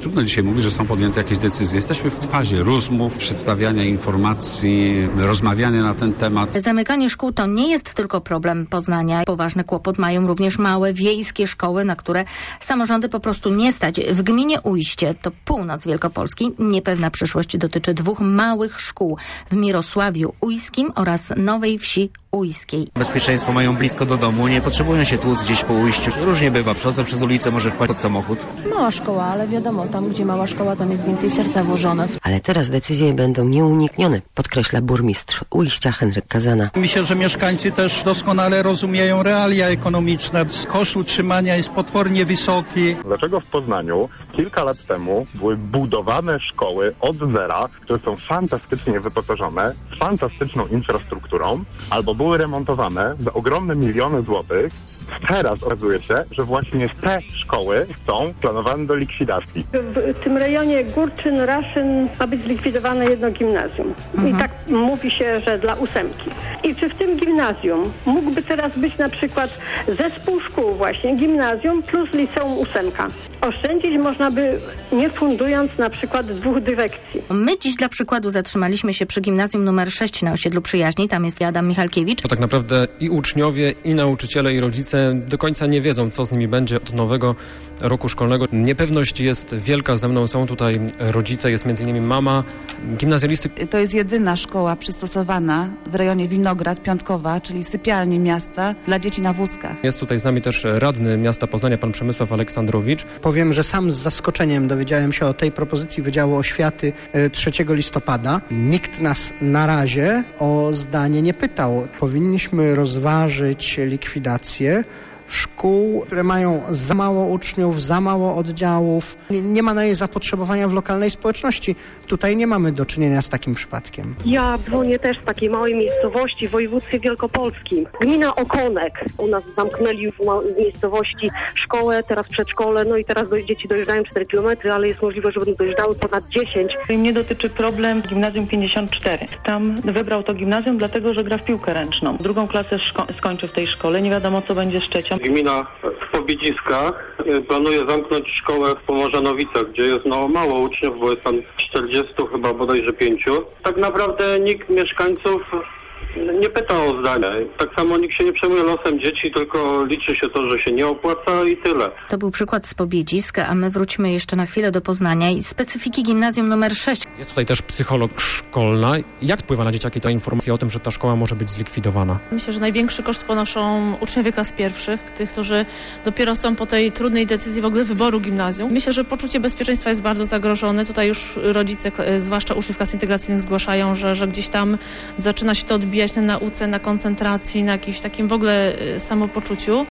trudno dzisiaj mówić, że są podjęte jakieś decyzje. Jesteśmy w fazie rozmów, przedstawiania informacji, rozmawiania na ten temat. Zamykanie szkół to nie jest tylko problem Poznania. Poważny kłopot mają również małe, wiejskie szkoły, na które samorządy po prostu nie stać. W gminie Ujście, to północ Wielkopolski, niepewna przyszłość dotyczy 2 małych szkół w Mirosławiu Ujskim oraz Nowej Wsi Ujskiej. Bezpieczeństwo mają blisko do domu, nie potrzebują się tłuc gdzieś po Ujściu. Różnie bywa, przechodzą przez ulicę, może wpaść pod samochód. Mała szkoła, ale wiadomo, tam gdzie mała szkoła, tam jest więcej serca włożone. Ale teraz decyzje będą nieuniknione, podkreśla burmistrz Ujścia Henryk Kazana. Myślę, że mieszkańcy też doskonale rozumieją realia ekonomiczne. Koszt utrzymania jest potwornie wysoki. Dlaczego w Poznaniu kilka lat temu były budowane szkoły od zera, które są fantastycznie wyposażone, z fantastyczną infrastrukturą, albo były remontowane za ogromne miliony złotych. Teraz okazuje się, że właśnie te szkoły są planowane do likwidacji. W tym rejonie Górczyn-Raszyn ma być zlikwidowane jedno gimnazjum. I tak mówi się, że dla 8. I czy w tym gimnazjum mógłby teraz być na przykład zespół szkół właśnie, gimnazjum plus liceum 8? Oszczędzić można by, nie fundując na przykład 2 dyrekcji. My dziś dla przykładu zatrzymaliśmy się przy gimnazjum numer 6 na osiedlu Przyjaźni. Tam jest Adam Michalkiewicz. To tak naprawdę i uczniowie, i nauczyciele, i rodzice do końca nie wiedzą, co z nimi będzie od nowego roku szkolnego. Niepewność jest wielka. Ze mną są tutaj rodzice, jest m.in. mama gimnazjalisty. To jest jedyna szkoła przystosowana w rejonie Winograd, Piątkowa, czyli sypialni miasta dla dzieci na wózkach. Jest tutaj z nami też radny miasta Poznania, pan Przemysław Aleksandrowicz. Powiem, że sam z zaskoczeniem dowiedziałem się o tej propozycji Wydziału Oświaty 3 listopada. Nikt nas na razie o zdanie nie pytał. Powinniśmy rozważyć likwidację szkół, które mają za mało uczniów, za mało oddziałów. Nie ma na nie zapotrzebowania w lokalnej społeczności. Tutaj nie mamy do czynienia z takim przypadkiem. Ja dzwonię też z takiej małej miejscowości w województwie wielkopolskim. Gmina Okonek. U nas zamknęli w miejscowości szkołę, teraz przedszkole, no i teraz dzieci dojeżdżają 4 km, ale jest możliwość, żeby dojeżdżały ponad 10. Mnie dotyczy problem Gimnazjum 54. Tam wybrał to gimnazjum dlatego, że gra w piłkę ręczną. 2. klasę skończył w tej szkole. Nie wiadomo, co będzie z 3. Gmina w Pobiedziskach planuje zamknąć szkołę w Pomorzanowicach, gdzie jest mało uczniów, bo jest tam 40, chyba bodajże 5. Tak naprawdę nikt mieszkańców nie pyta o zdanie. Tak samo nikt się nie przejmuje losem dzieci, tylko liczy się to, że się nie opłaca i tyle. To był przykład z Pobiedziska, a my wróćmy jeszcze na chwilę do Poznania i specyfiki gimnazjum numer 6. Jest tutaj też psycholog szkolna. Jak wpływa na dzieciaki ta informacja o tym, że ta szkoła może być zlikwidowana? Myślę, że największy koszt ponoszą uczniowie klas pierwszych, tych, którzy dopiero są po tej trudnej decyzji w ogóle wyboru gimnazjum. Myślę, że poczucie bezpieczeństwa jest bardzo zagrożone. Tutaj już rodzice, zwłaszcza uczniów klas integracyjnych, zgłaszają, że gdzieś tam zaczyna się to odbijać na nauce, na koncentracji, na jakimś takim w ogóle samopoczuciu.